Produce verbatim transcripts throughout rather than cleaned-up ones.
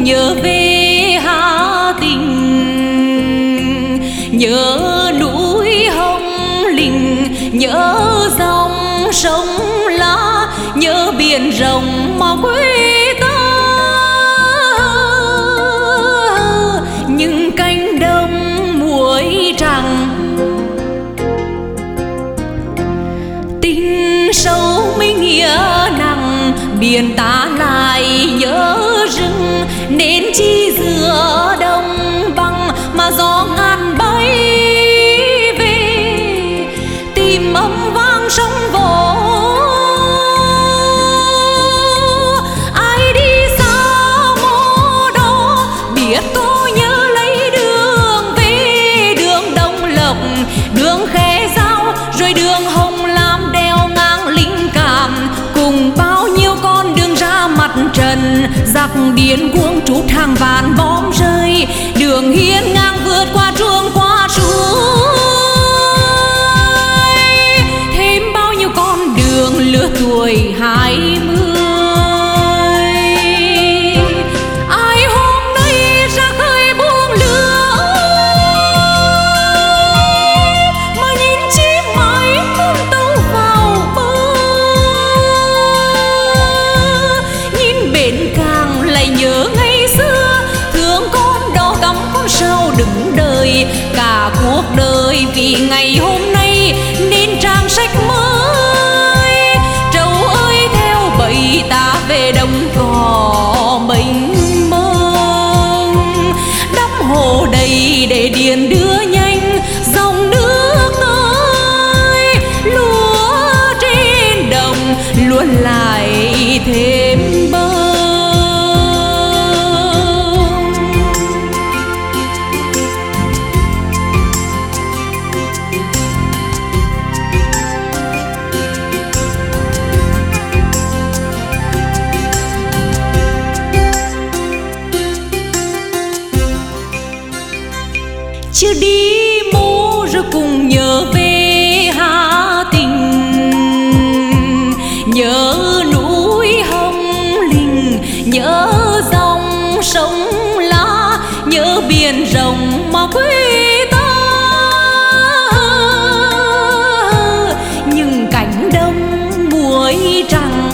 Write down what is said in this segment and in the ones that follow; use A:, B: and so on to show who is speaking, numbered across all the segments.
A: nhớ về Hà Tĩnh, nhớ núi Hồng Lĩnh, nhớ dòng sông lá, nhớ biển rộng mà quê ta. Những cánh đồng muối trắng, tình sâu minh nghĩa nặng, biển ta lại nhớ rừng, nên chi giữa đông băng mà gió ngàn bay về, tìm âm vang sông vỗ. Ai đi xa mô đó biết tôi nhớ lấy đường về, đường Đông Lộc, đường Khe Dao, rồi đường Hồng Lam đeo ngang Linh Cảm, cùng bao nhiêu con đường ra mặt trần. Giặc điên cuồng trút hàng vạn bom rơi, đường hiên ngang vượt qua truông qua suối. Thêm bao nhiêu con đường lứa tuổi hai mươi, ai hôm nay ra khơi buông lửa mà nhìn chim mãi cuốn tấu vào bờ. Nhìn bến cảng lại nhớ ngày xưa, thương con đò cắm con sao đứng đời, cả cuộc đời vì ngày hôm nay nên trang sách mới. Trâu ơi theo bầy ta về đồng cỏ mênh mông, đắp hồ đầy để điền đưa nhanh dòng nước ơi. Lúa trên đồng luôn lại thêm bông. Chưa đi mô rồi cùng nhớ về Hà Tĩnh, nhớ núi Hồng Lĩnh, nhớ dòng sông lá, nhớ biển rộng mà quê ta. Những cánh đồng muối trắng,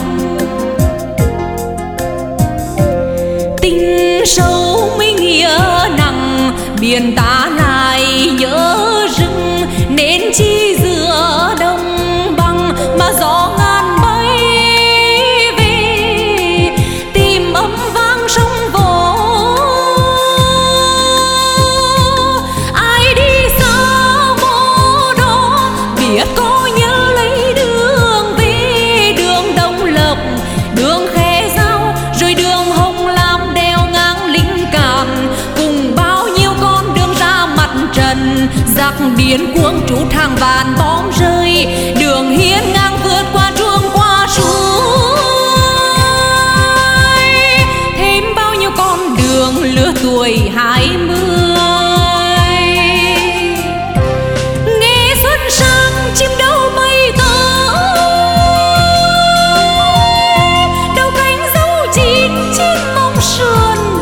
A: tình sâu minh nghĩa nặng, biển ta lại nhớ rừng, nên chi giữa đông băng mà gió ngàn bay về, tìm âm vang sông vỗ. Ai đi xa mô đó biết có nhớ lấy đường về, đường Đông Lộc, đường Khe Dao, rồi đường Hồng Lam đeo ngang Linh Cảm, cùng bao nhiêu con đường ra mặt trần. Giặc điên cuồng trút hàng vạn bom rơi, đường hiên ngang vượt qua truông qua suối. Thêm bao nhiêu con đường lứa tuổi hai mươi, nghe xuân sang chim đâu bay tới, đâu cánh dấu chín trên mong sườn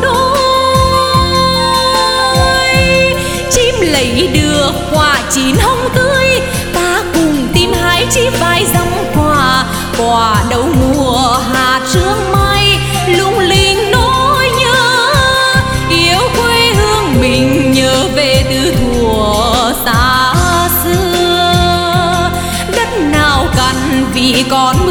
A: đôi. Chim lấy được quả chín hồng tươi, ta cùng tìm hái chi vài dăm quả, quả đầu mùa hạt sương mai lung linh nỗi nhớ, yêu quê hương mình nhớ về từ thuở xa xưa. Đất nào cằn vì còn